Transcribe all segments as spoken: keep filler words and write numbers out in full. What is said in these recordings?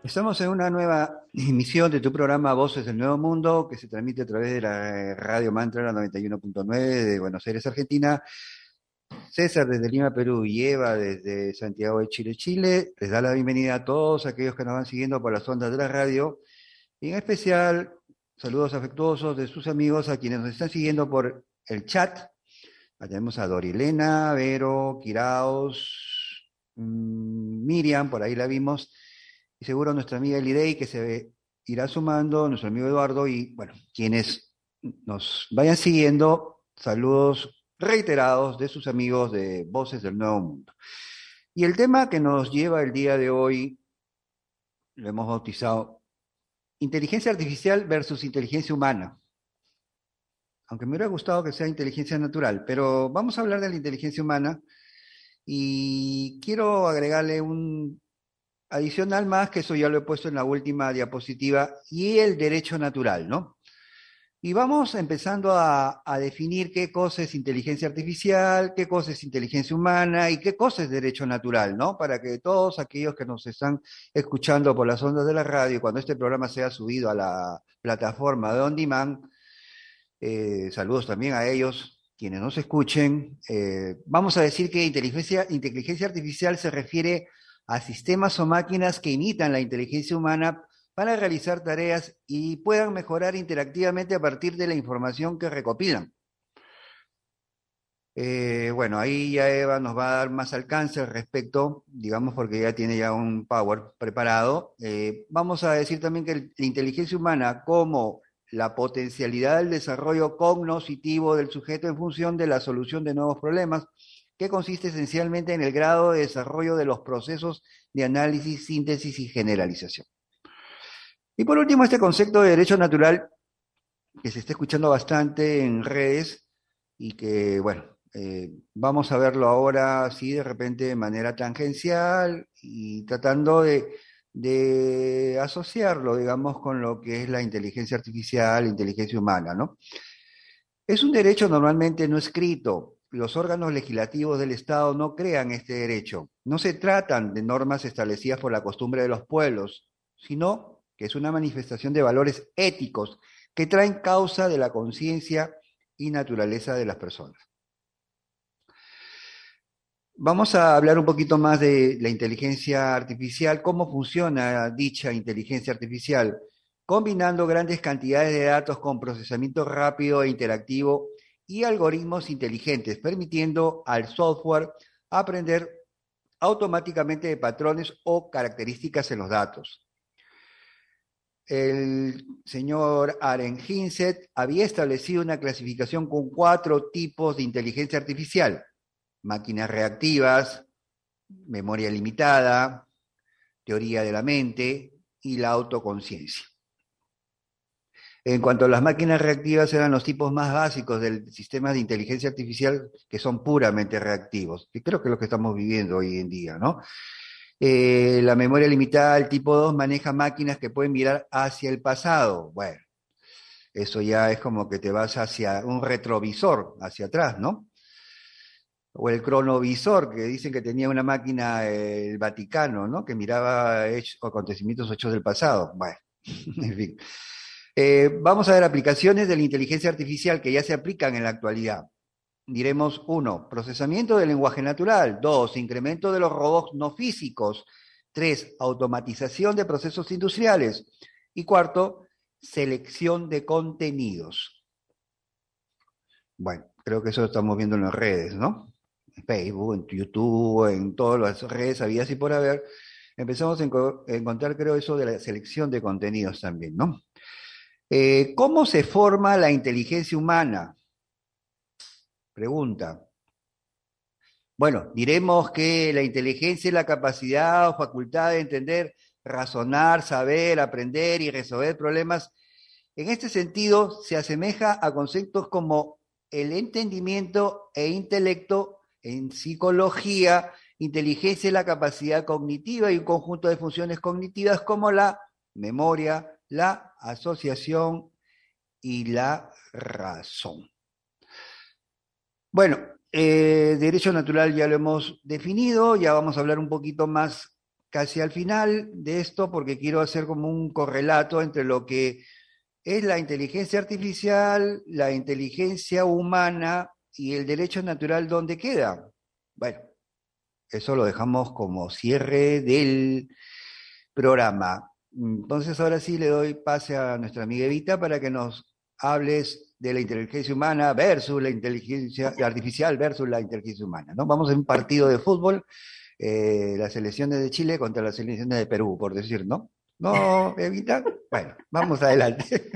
Estamos en una nueva emisión de tu programa Voces del Nuevo Mundo, que se transmite a través de la Radio Mantra la noventa y uno punto nueve de Buenos Aires, Argentina. César desde Lima, Perú, y Eva desde Santiago de Chile, Chile. Les da la bienvenida a todos aquellos que nos van siguiendo por las ondas de la radio. Y en especial, saludos afectuosos de sus amigos a quienes nos están siguiendo por el chat. Ahí tenemos a Dorilena, Vero, Kiraos, mmm, Miriam, por ahí la vimos. Y seguro nuestra amiga Elidei, que se irá sumando, nuestro amigo Eduardo, y bueno, quienes nos vayan siguiendo, saludos reiterados de sus amigos de Voces del Nuevo Mundo. Y el tema que nos lleva el día de hoy, lo hemos bautizado, inteligencia artificial versus inteligencia humana. Aunque me hubiera gustado que sea inteligencia natural, pero vamos a hablar de la inteligencia humana y quiero agregarle un adicional más, que eso ya lo he puesto en la última diapositiva, y el derecho natural, ¿no? Y vamos empezando a, a definir qué cosa es inteligencia artificial, qué cosa es inteligencia humana y qué cosa es derecho natural, ¿no? Para que todos aquellos que nos están escuchando por las ondas de la radio, cuando este programa sea subido a la plataforma de On Demand, eh, saludos también a ellos, quienes nos escuchen, eh, vamos a decir que inteligencia, inteligencia artificial se refiere a sistemas o máquinas que imitan la inteligencia humana para realizar tareas y puedan mejorar interactivamente a partir de la información que recopilan. Eh, bueno, ahí ya Eva nos va a dar más alcance al respecto, digamos, porque ya tiene ya un power preparado. Eh, vamos a decir también que la inteligencia humana, como la potencialidad del desarrollo cognoscitivo del sujeto en función de la solución de nuevos problemas, que consiste esencialmente en el grado de desarrollo de los procesos de análisis, síntesis y generalización. Y por último, este concepto de derecho natural, que se está escuchando bastante en redes y que, bueno, eh, vamos a verlo ahora así de repente de manera tangencial y tratando de, de asociarlo, digamos, con lo que es la inteligencia artificial, la inteligencia humana, ¿no? Es un derecho normalmente no escrito. Los órganos legislativos del Estado no crean este derecho. No se tratan de normas establecidas por la costumbre de los pueblos, sino que es una manifestación de valores éticos que traen causa de la conciencia y naturaleza de las personas. Vamos a hablar un poquito más de la inteligencia artificial, cómo funciona dicha inteligencia artificial, combinando grandes cantidades de datos con procesamiento rápido e interactivo y algoritmos inteligentes, permitiendo al software aprender automáticamente de patrones o características en los datos. El señor Aren Hinsett había establecido una clasificación con cuatro tipos de inteligencia artificial: máquinas reactivas, memoria limitada, teoría de la mente y la autoconciencia. En cuanto a las máquinas reactivas, eran los tipos más básicos del sistema de inteligencia artificial, que son puramente reactivos, que creo que es lo que estamos viviendo hoy en día, ¿no? Eh, la memoria limitada, el tipo dos, maneja máquinas que pueden mirar hacia el pasado. Bueno, eso ya es como que te vas hacia un retrovisor, hacia atrás, ¿no? O el cronovisor, que dicen que tenía una máquina, eh, el Vaticano, ¿no? Que miraba hechos, acontecimientos hechos del pasado. Bueno, en fin. Eh, vamos a ver aplicaciones de la inteligencia artificial que ya se aplican en la actualidad. Diremos: uno, procesamiento del lenguaje natural; dos, incremento de los robots no físicos; tres, automatización de procesos industriales; y cuarto, selección de contenidos. Bueno, creo que eso lo estamos viendo en las redes, ¿no? En Facebook, en YouTube, en todas las redes habidas y por haber. Empezamos a encontrar, creo, eso de la selección de contenidos también, ¿no? Eh, ¿Cómo se forma la inteligencia humana? Pregunta. Bueno, diremos que la inteligencia es la capacidad o facultad de entender, razonar, saber, aprender y resolver problemas. En este sentido, se asemeja a conceptos como el entendimiento e intelecto. En psicología, inteligencia es la capacidad cognitiva y un conjunto de funciones cognitivas como la memoria, la asociación y la razón. Bueno, eh, derecho natural ya lo hemos definido, ya vamos a hablar un poquito más casi al final de esto porque quiero hacer como un correlato entre lo que es la inteligencia artificial, la inteligencia humana y el derecho natural, ¿dónde queda? Bueno, eso lo dejamos como cierre del programa. Entonces ahora sí le doy pase a nuestra amiga Evita para que nos hables de la inteligencia humana versus la inteligencia artificial versus la inteligencia humana, ¿no? Vamos a un partido de fútbol, eh, las selecciones de Chile contra las selecciones de Perú, por decir, ¿no? No, Evita. Bueno, vamos adelante.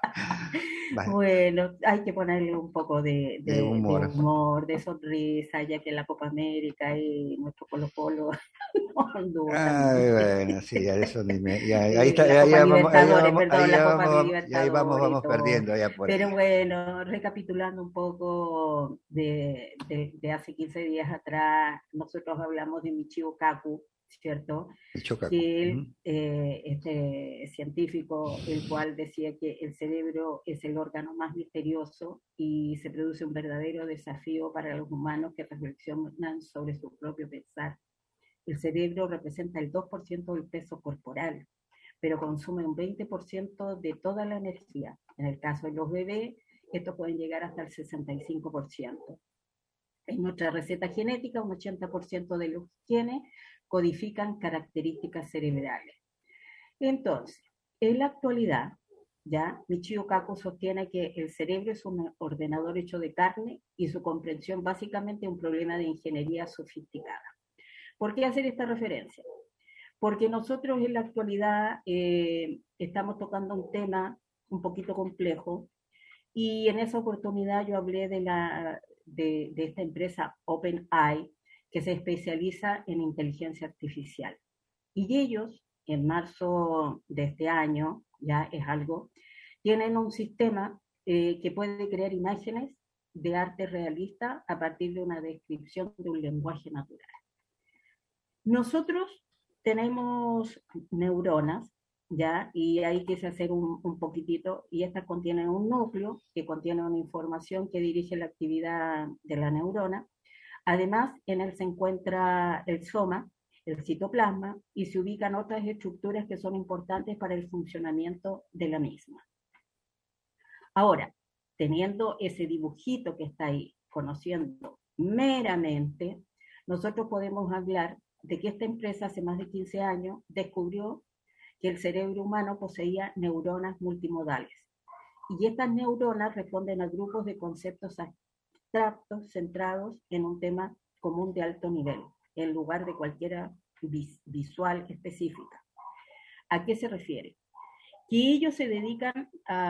Vale, Bueno, hay que ponerle un poco de, de de- de humor. humor, de sonrisa, ya que la Copa América y nuestro Colo-Colo no anduvo tan Ay, bien. bueno, sí, ya eso ni me, ya, ahí Eh, está, la ya, Copa ya vamos, ahí ya Libertadores, vamos, perdón, ahí la ya Copa vamos, ya ahí vamos, Libertadores y vamos todo. perdiendo ya por ahí. Pero bueno, recapitulando un poco de, de- de hace quince días atrás, nosotros hablamos de Michio Kaku, ¿cierto? El chocaco. Que él, Ujú. eh, este científico, el cual decía que el cerebro es el órgano más misterioso y se produce un verdadero desafío para los humanos que reflexionan sobre su propio pensar. El cerebro representa el dos por ciento del peso corporal, pero consume un veinte por ciento de toda la energía. En el caso de los bebés, esto puede llegar hasta el sesenta y cinco por ciento. En nuestra receta genética, un ochenta por ciento de los genes codifican características cerebrales. Entonces, en la actualidad, ya Michio Kaku sostiene que el cerebro es un ordenador hecho de carne y su comprensión básicamente es un problema de ingeniería sofisticada. ¿Por qué hacer esta referencia? Porque nosotros en la actualidad eh, estamos tocando un tema un poquito complejo y en esa oportunidad yo hablé de, la, de, de esta empresa OpenAI que se especializa en inteligencia artificial. Y ellos, en marzo de este año, ya es algo, tienen un sistema eh, que puede crear imágenes de arte realista a partir de una descripción de un lenguaje natural. Nosotros tenemos neuronas, ¿ya? Y ahí quise hacer un, un poquitito, y estas contienen un núcleo que contiene una información que dirige la actividad de la neurona. Además, en él se encuentra el soma, el citoplasma, y se ubican otras estructuras que son importantes para el funcionamiento de la misma. Ahora, teniendo ese dibujito que está ahí, conociendo meramente, nosotros podemos hablar de que esta empresa hace más de quince años descubrió que el cerebro humano poseía neuronas multimodales. Y estas neuronas responden a grupos de conceptos abstractos centrados en un tema común de alto nivel, en lugar de cualquier visual específica. ¿A qué se refiere? Que ellos se dedican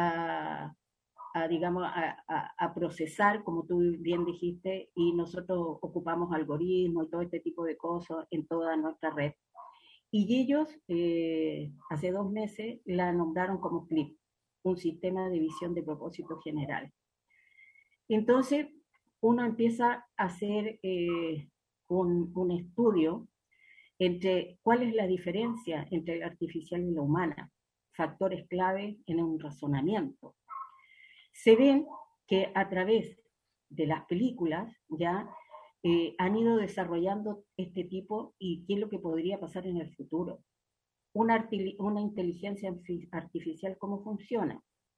a, a digamos, a, a, a, procesar, como tú bien dijiste, y nosotros ocupamos algoritmos y todo este tipo de cosas en toda nuestra red. Y ellos, eh, hace dos meses, la nombraron como C L I P, un sistema de visión de propósito general. Entonces, uno empieza a hacer eh, un, un estudio entre cuál es la diferencia entre la artificial y la humana, factores clave en un razonamiento. Se ven que a través de las películas ya eh, han ido desarrollando este tipo y qué es lo que podría pasar en el futuro. Una, una inteligencia artificial, ¿cómo funciona?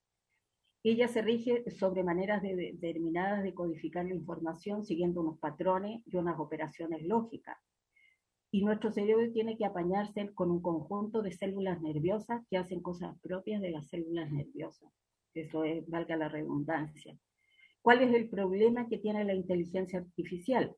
Ella se rige sobre maneras de, de, determinadas de codificar la información siguiendo unos patrones y unas operaciones lógicas. Y nuestro cerebro tiene que apañarse con un conjunto de células nerviosas que hacen cosas propias de las células nerviosas. Eso es, valga la redundancia. ¿Cuál es el problema que tiene la inteligencia artificial?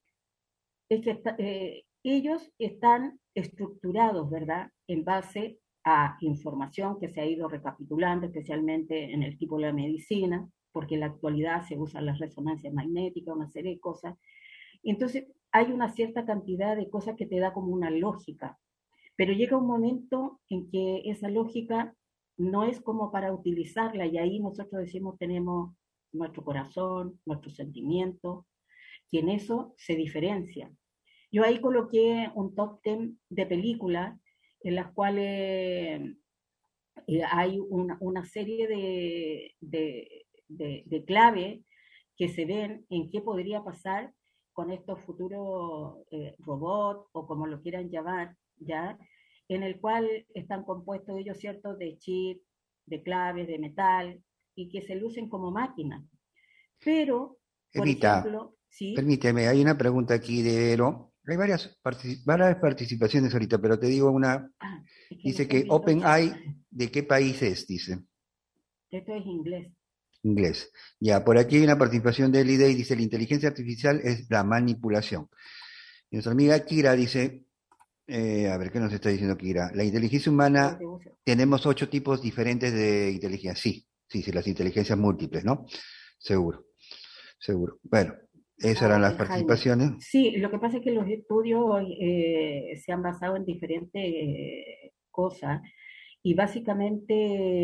Es que está, eh, ellos están estructurados, ¿verdad?, en base a información que se ha ido recapitulando, especialmente en el tipo de la medicina, porque en la actualidad se usan las resonancias magnéticas, una serie de cosas. Entonces, hay una cierta cantidad de cosas que te da como una lógica, pero llega un momento en que esa lógica no es como para utilizarla y ahí nosotros decimos tenemos nuestro corazón, nuestros sentimientos, y en eso se diferencia. Yo ahí coloqué un top ten de películas en las cuales eh, hay una, una serie de, de, de, de claves que se ven en qué podría pasar con estos futuros eh, robots o como lo quieran llamar, ¿ya? En el cual están compuestos ellos, ¿cierto?, de chips, de claves, de metal, y que se lucen como máquinas. Pero, por Evita, ejemplo, sí, permíteme, hay una pregunta aquí de Ero. Hay varias, partici- varias participaciones ahorita, pero te digo una. ah, es que no Dice estoy que viendo el chat. OpenAI, ¿de qué país es? Dice, Esto es inglés. inglés. Ya, por aquí hay una participación de Lide y dice, la inteligencia artificial es la manipulación. Y nuestra amiga Kira dice, eh, a ver, ¿qué nos está diciendo Kira? La inteligencia Pero humana, de uso. tenemos ocho tipos diferentes de inteligencia. Sí, sí, sí, las inteligencias múltiples, ¿no? Seguro, seguro. Bueno, esas Ah, eran las Oppenheimer. participaciones. Sí, lo que pasa es que los estudios eh, se han basado en diferentes eh, cosas y básicamente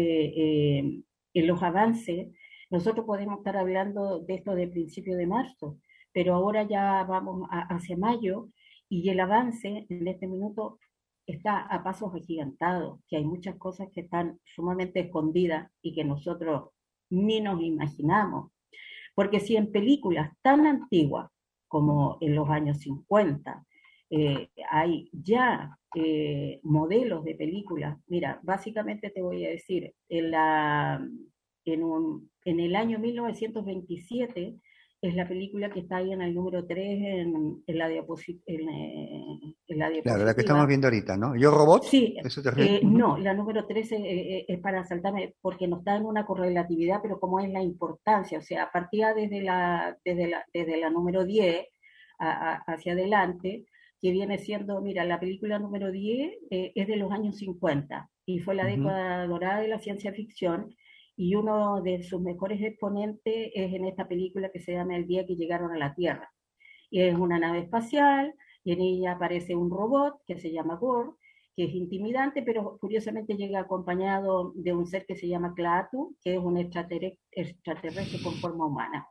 eh, en los avances, nosotros podemos estar hablando de esto de principio de marzo, pero ahora ya vamos a- hacia mayo y el avance en este minuto está a pasos agigantados, que hay muchas cosas que están sumamente escondidas y que nosotros ni nos imaginamos. Porque si en películas tan antiguas como en los años cincuenta eh, hay ya eh, modelos de películas, mira, básicamente te voy a decir, en, la, en, un, en el año mil novecientos veintisiete es la película que está ahí en el número tres en, en, la, diaposit en, eh, en la Claro, la que estamos diapositiva. viendo ahorita, ¿no? ¿Yo robot? Sí, ¿Eso te refieres? eh, Ujú. no, la número trece eh, eh, es para saltarme porque no está en una correlatividad, pero como es la importancia, o sea, partía desde la, desde la, desde la número diez a, a, hacia adelante, que viene siendo, mira, la película número diez eh, es de los años cincuenta y fue la Ujú. década dorada de la ciencia ficción y uno de sus mejores exponentes es en esta película que se llama El día que llegaron a la Tierra. Y es una nave espacial y en ella aparece un robot que se llama Gore, que es intimidante, pero curiosamente llega acompañado de un ser que se llama Klaatu, que es un extraterrestre, extraterrestre con forma humana.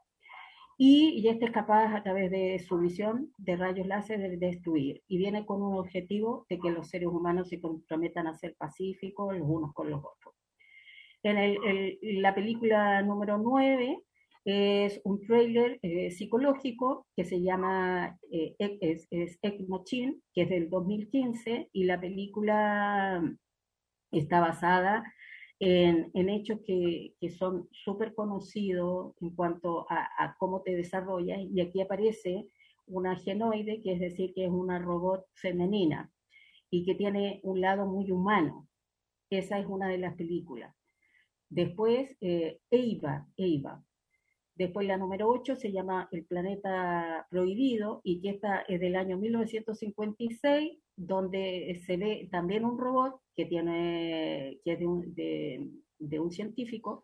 Y, y este es capaz a través de su visión de rayos láser de destruir. Y viene con un objetivo de que los seres humanos se comprometan a ser pacíficos los unos con los otros. En el, el, la película número nueve es un thriller eh, psicológico que se llama eh, es, es Ex Machine, que es del dos mil quince, y la película está basada en, en hechos que, que son súper conocidos en cuanto a, a cómo te desarrollas, y aquí aparece una genoide, que es decir, que es una robot femenina y que tiene un lado muy humano. Esa es una de las películas. Después, eh, Eva, Eva. Después la número ocho se llama El planeta prohibido y que esta es del año mil novecientos cincuenta y seis, donde se ve también un robot que, tiene, que es de un, de, de un científico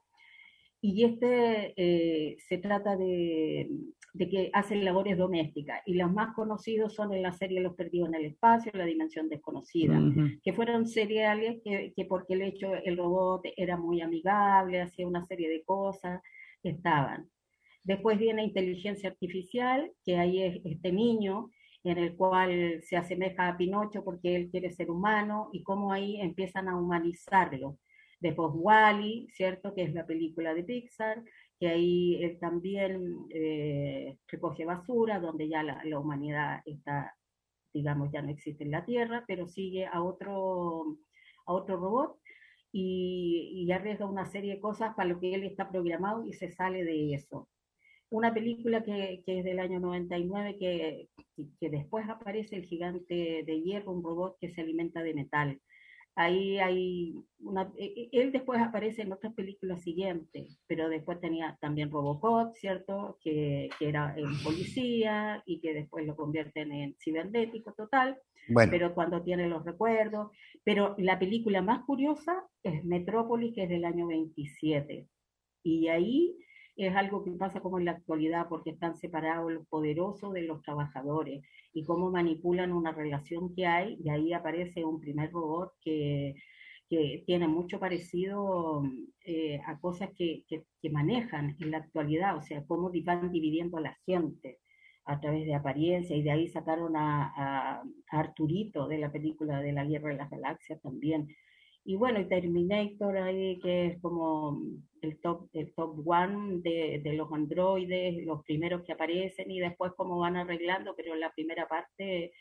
y este eh, se trata de, de, que hacen labores domésticas y los más conocidos son en la serie Los Perdidos en el Espacio, La Dimensión Desconocida, Ujú. que fueron seriales que, que porque el hecho, el robot era muy amigable, hacía una serie de cosas, estaban. Después viene inteligencia artificial, que ahí es este niño en el cual se asemeja a Pinocho porque él quiere ser humano y cómo ahí empiezan a humanizarlo. Después Wall-E, ¿cierto? Que es la película de Pixar, que ahí él también eh, recoge basura, donde ya la, la humanidad está, digamos, ya no existe en la Tierra, pero sigue a otro, a otro robot y, y arriesga una serie de cosas para lo que él está programado y se sale de eso. Una película que, que es del año noventa y nueve, que, que después aparece el gigante de hierro, un robot que se alimenta de metal. Ahí hay una, él después aparece en otras películas siguientes, pero después tenía también Robocop, ¿cierto? Que, que era un policía y que después lo convierten en cibernético total, Bueno, pero cuando tiene los recuerdos. Pero la película más curiosa es Metrópolis, que es del año veintisiete. Y ahí es algo que pasa como en la actualidad, porque están separados los poderosos de los trabajadores y cómo manipulan una relación que hay, y ahí aparece un primer robot que, que tiene mucho parecido eh, a cosas que, que, que, manejan en la actualidad, o sea, cómo van dividiendo a la gente a través de apariencia, y de ahí sacaron a, a, a Arturito de la película de la Guerra de las Galaxias también. Y bueno, y Terminator ahí, que es como el top, el top one de, de los androides, los primeros que aparecen y después cómo van arreglando, pero en la primera parte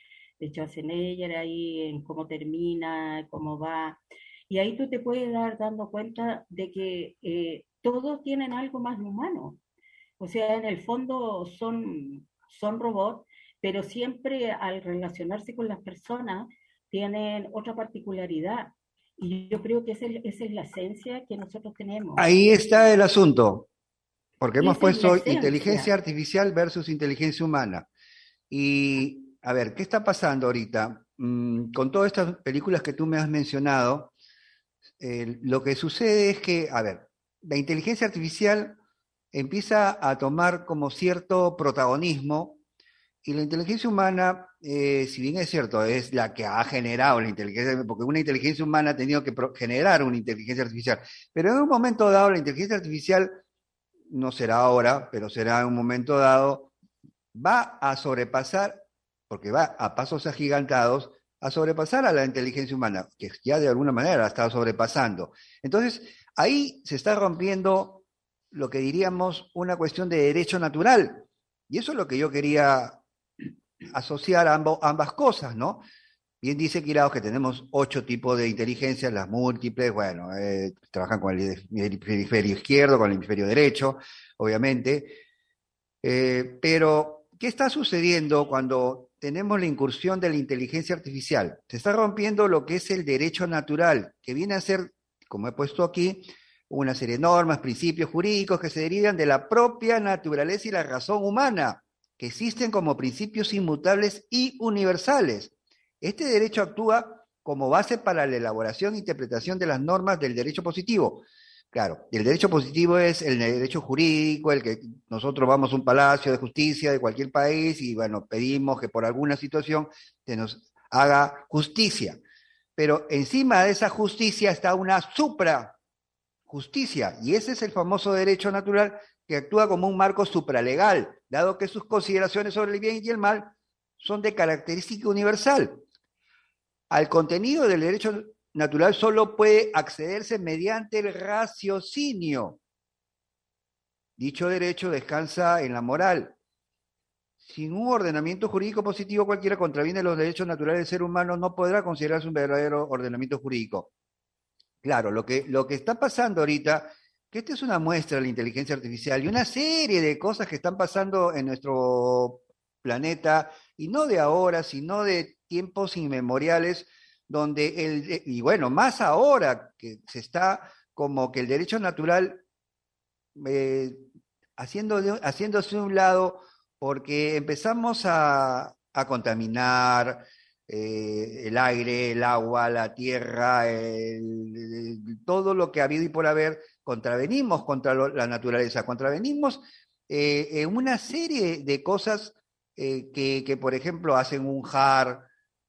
de Schwarzenegger ahí en cómo termina, cómo va. Y ahí tú te puedes dar dando cuenta de que eh, todos tienen algo más humano. O sea, en el fondo son, son robots, pero siempre al relacionarse con las personas tienen otra particularidad. Y yo creo que esa es, esa es la esencia que nosotros tenemos. Ahí está Y el asunto, porque hemos esa es la puesto inteligencia esencia. artificial versus inteligencia humana. Y, a ver, ¿qué está pasando ahorita? Mm, con todas estas películas que tú me has mencionado, eh, lo que sucede es que, a ver, la inteligencia artificial empieza a tomar como cierto protagonismo y la inteligencia humana, eh, si bien es cierto, es la que ha generado la inteligencia, porque una inteligencia humana ha tenido que pro- generar una inteligencia artificial, pero en un momento dado la inteligencia artificial, no será ahora, pero será en un momento dado, va a sobrepasar, porque va a pasos agigantados, a sobrepasar a la inteligencia humana, que ya de alguna manera la está sobrepasando. Entonces, ahí se está rompiendo lo que diríamos una cuestión de derecho natural. Y eso es lo que yo quería asociar a ambos, ambas cosas, ¿no? Bien dice Kiraos que tenemos ocho tipos de inteligencia, las múltiples, bueno, eh, trabajan con el hemisferio izquierdo, con el hemisferio derecho, obviamente, eh, pero, ¿qué está sucediendo cuando tenemos la incursión de la inteligencia artificial? Se está rompiendo lo que es el derecho natural, que viene a ser, como he puesto aquí, una serie de normas, principios jurídicos que se derivan de la propia naturaleza y la razón humana, que existen como principios inmutables y universales. Este derecho actúa como base para la elaboración e interpretación de las normas del derecho positivo. Claro, el derecho positivo es el derecho jurídico, el que nosotros vamos a un palacio de justicia de cualquier país y, bueno, pedimos que por alguna situación se nos haga justicia. Pero encima de esa justicia está una suprajusticia, y ese es el famoso derecho natural que actúa como un marco supralegal, dado que sus consideraciones sobre el bien y el mal son de característica universal. Al contenido del derecho natural solo puede accederse mediante el raciocinio. Dicho derecho descansa en la moral. Sin un ordenamiento jurídico positivo, cualquiera contraviene los derechos naturales del ser humano, no podrá considerarse un verdadero ordenamiento jurídico. Claro, lo que, lo que está pasando ahorita, que esta es una muestra de la inteligencia artificial y una serie de cosas que están pasando en nuestro planeta, y no de ahora, sino de tiempos inmemoriales, donde el, y bueno, más ahora que se está como que el derecho natural eh, haciendo de- haciéndose un lado porque empezamos a, a contaminar eh, el aire, el agua, la tierra, el- el- todo lo que ha habido y por haber, contravenimos contra lo- la naturaleza, contravenimos eh, en una serie de cosas eh, que, que, por ejemplo, hacen un jar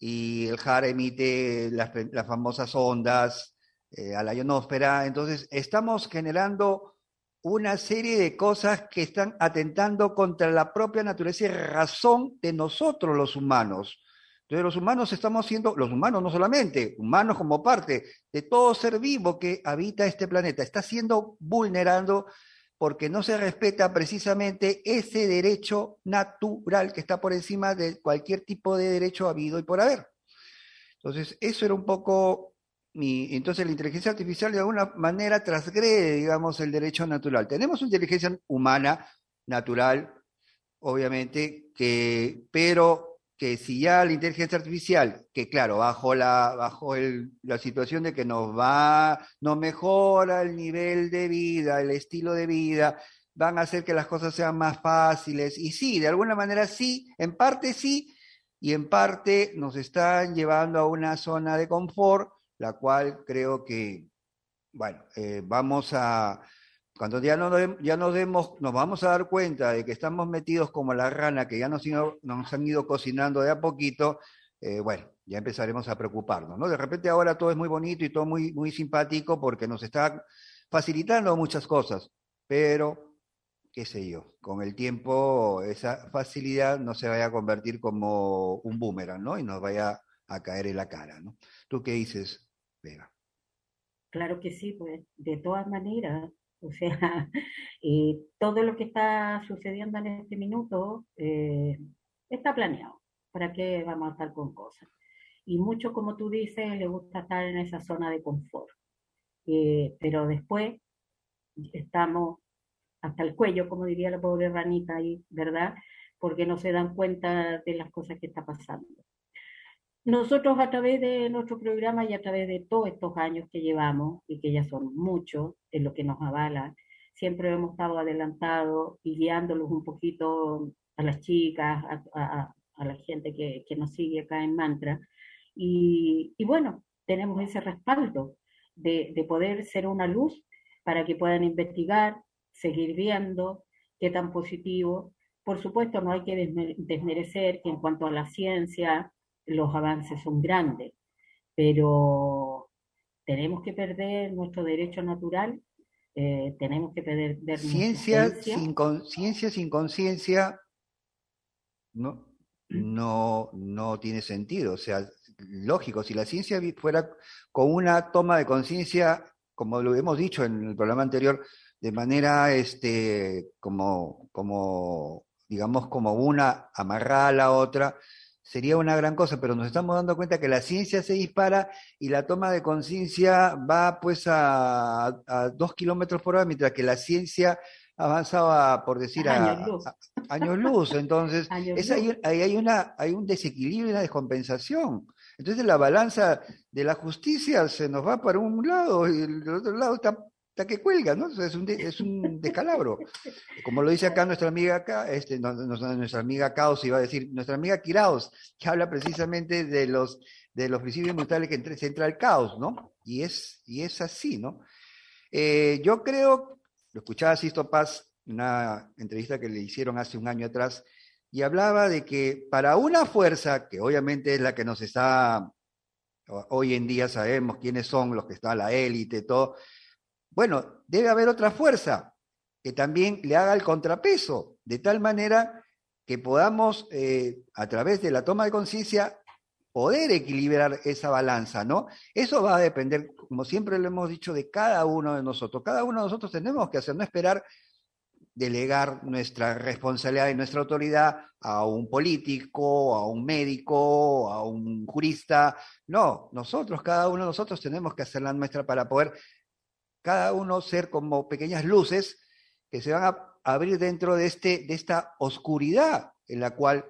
y el jar emite las, las famosas ondas eh, a la ionosfera. Entonces, estamos generando una serie de cosas que están atentando contra la propia naturaleza y razón de nosotros los humanos. Entonces los humanos estamos siendo, los humanos no solamente, humanos como parte de todo ser vivo que habita este planeta, está siendo vulnerado porque no se respeta precisamente ese derecho natural que está por encima de cualquier tipo de derecho habido y por haber. Entonces, eso era un poco, mi, entonces la inteligencia artificial de alguna manera transgrede, digamos, el derecho natural. Tenemos una inteligencia humana, natural, obviamente, que, pero que si ya la inteligencia artificial, que claro, bajo la, bajo el, la situación de que nos va, nos mejora el nivel de vida, el estilo de vida, van a hacer que las cosas sean más fáciles. Y sí, de alguna manera sí, en parte sí, y en parte nos están llevando a una zona de confort, la cual creo que, bueno, eh, vamos a, cuando ya, no, ya nos demos, nos vamos a dar cuenta de que estamos metidos como la rana, que ya nos, nos han ido cocinando de a poquito, eh, bueno, ya empezaremos a preocuparnos, ¿no? De repente ahora todo es muy bonito y todo muy, muy simpático porque nos está facilitando muchas cosas, pero qué sé yo, con el tiempo esa facilidad no se vaya a convertir como un boomerang, ¿no? Y nos vaya a caer en la cara, ¿no? ¿Tú qué dices, Vega? Claro que sí, pues de todas maneras, o sea, eh, todo lo que está sucediendo en este minuto eh, está planeado. ¿para qué vamos a estar con cosas? Y mucho, como tú dices, le gusta estar en esa zona de confort. Eh, pero después estamos hasta el cuello, como diría la pobre ranita ahí, ¿verdad? Porque no se dan cuenta de las cosas que está pasando. Nosotros a través de nuestro programa y a través de todos estos años que llevamos, y que ya son muchos, es lo que nos avala, siempre hemos estado adelantados y guiándolos un poquito a las chicas, a, a, a la gente que, que nos sigue acá en Mantra. Y, y bueno, tenemos ese respaldo de, de poder ser una luz para que puedan investigar, seguir viendo qué tan positivo. Por supuesto, no hay que desmerecer que en cuanto a la ciencia, los avances son grandes, pero tenemos que perder nuestro derecho natural, eh, tenemos que perder ciencia sin conciencia, sin conciencia, no, no, no tiene sentido. O sea, lógico, si la ciencia fuera con una toma de conciencia, como lo hemos dicho en el programa anterior, de manera, este, como, como, digamos, como una amarrada a la otra, sería una gran cosa, pero nos estamos dando cuenta que la ciencia se dispara y la toma de conciencia va pues a, a dos kilómetros por hora, mientras que la ciencia avanzaba, por decir, a, años luz. a, a años luz. Entonces, años es, luz. Ahí, ahí hay, una, hay un desequilibrio y una descompensación. Entonces la balanza de la justicia se nos va para un lado y el otro lado está, está que cuelga, ¿no? Es un, de, es un descalabro. Como lo dice acá nuestra amiga acá, este, no, no, nuestra amiga Caos, iba a decir, nuestra amiga Kiraos, que habla precisamente de los, de los principios mentales que entre, se entra el caos, ¿no? Y es, y es así, ¿no? Eh, yo creo, lo escuchaba a Sisto Paz, una entrevista que le hicieron hace un año atrás, y hablaba de que para una fuerza, que obviamente es la que nos está, hoy en día sabemos quiénes son los que están, la élite, todo, bueno, debe haber otra fuerza que también le haga el contrapeso, de tal manera que podamos, eh, a través de la toma de conciencia, poder equilibrar esa balanza, ¿no? Eso va a depender, como siempre lo hemos dicho, de cada uno de nosotros. Cada uno de nosotros tenemos que hacer, no esperar delegar nuestra responsabilidad y nuestra autoridad a un político, a un médico, a un jurista. No, nosotros, cada uno de nosotros tenemos que hacer la nuestra para poder cada uno ser como pequeñas luces que se van a abrir dentro de, este, de esta oscuridad en la cual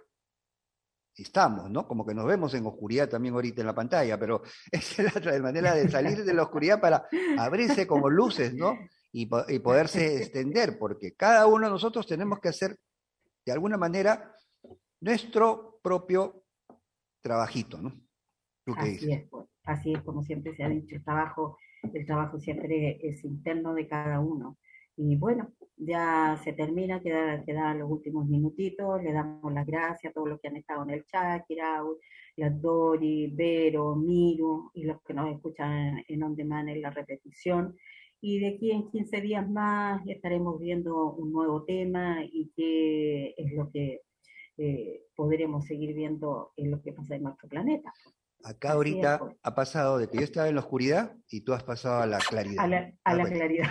estamos, ¿no? Como que nos vemos en oscuridad también ahorita en la pantalla, pero esa es la manera de salir de la oscuridad para abrirse como luces, ¿no? Y, y poderse extender, porque cada uno de nosotros tenemos que hacer, de alguna manera, nuestro propio trabajito, ¿no? ¿Tú qué así dices? Es, pues, así es como siempre se ha dicho, el trabajo, el trabajo siempre es interno de cada uno. Y bueno, ya se termina, quedan queda los últimos minutitos, le damos las gracias a todos los que han estado en el chat, Kirau, la Dori, Vero, Miru, y los que nos escuchan en on demand en la repetición. Y de aquí en quince días más estaremos viendo un nuevo tema y qué es lo que eh, podremos seguir viendo en lo que pasa en nuestro planeta. Acá Así ahorita es, pues. Ha pasado de que yo estaba en la oscuridad y tú has pasado a la claridad. A la, a ah, la bueno. claridad.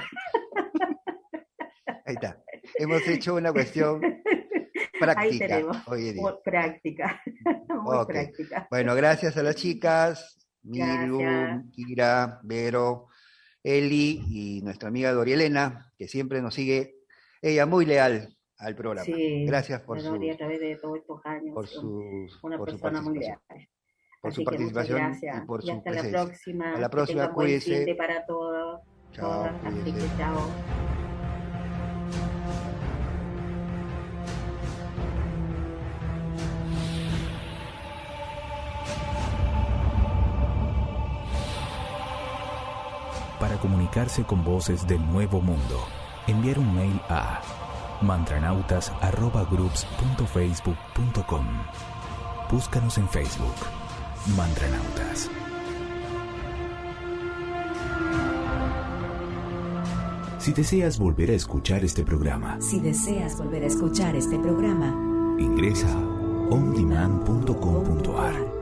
Ahí está. Hemos hecho una cuestión práctica. Ahí tenemos. Hoy en día. Muy práctica. Muy okay. práctica. Bueno, gracias a las chicas, Miru, gracias. Kira, Vero, Eli y nuestra amiga Dorielena, que siempre nos sigue, ella muy leal al programa. Sí, gracias por su, a través de todos estos años, por su, una por persona su muy leal. Por Así su participación gracias. y por y su hasta presencia. la próxima. A la próxima, que cuídense. Para todos. Chao, Así que chao. Para comunicarse con voces del nuevo mundo, enviar un mail a mantranautas arroba groups punto facebook punto com. Búscanos en Facebook, Mantranautas. Si deseas volver a escuchar este programa, si deseas volver a escuchar este programa, ingresa a on demand punto com punto a r.